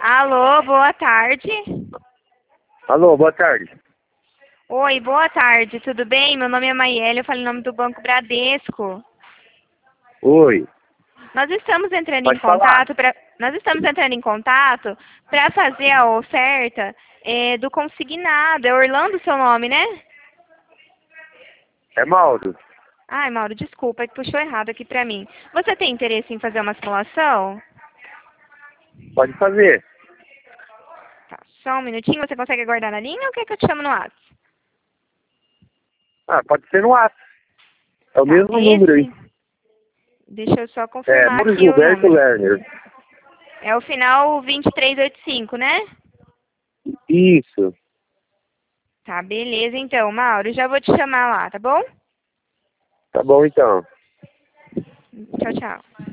Alô, boa tarde. Alô, boa tarde. Oi, boa tarde, tudo bem? Meu nome é Maiele, eu falo em nome do Banco Bradesco. Oi, Nós estamos entrando em pode falar. contato para fazer a oferta do consignado. É Orlando o seu nome, né? É Mauro. Ai, Mauro, desculpa, é que puxou errado aqui pra mim. Você tem interesse em fazer uma simulação? Pode fazer. Tá, só um minutinho, você consegue aguardar na linha ou quer que eu te chame no WhatsApp? Ah, pode ser no WhatsApp. É o Tá, mesmo número aí. deixa eu só É, confirmar Mauro aqui o Gilberto número. Lerner. É o final 2385, né? Isso. Tá, beleza então, Mauro. Já vou te chamar lá, tá bom? Tá bom então. Tchau, tchau.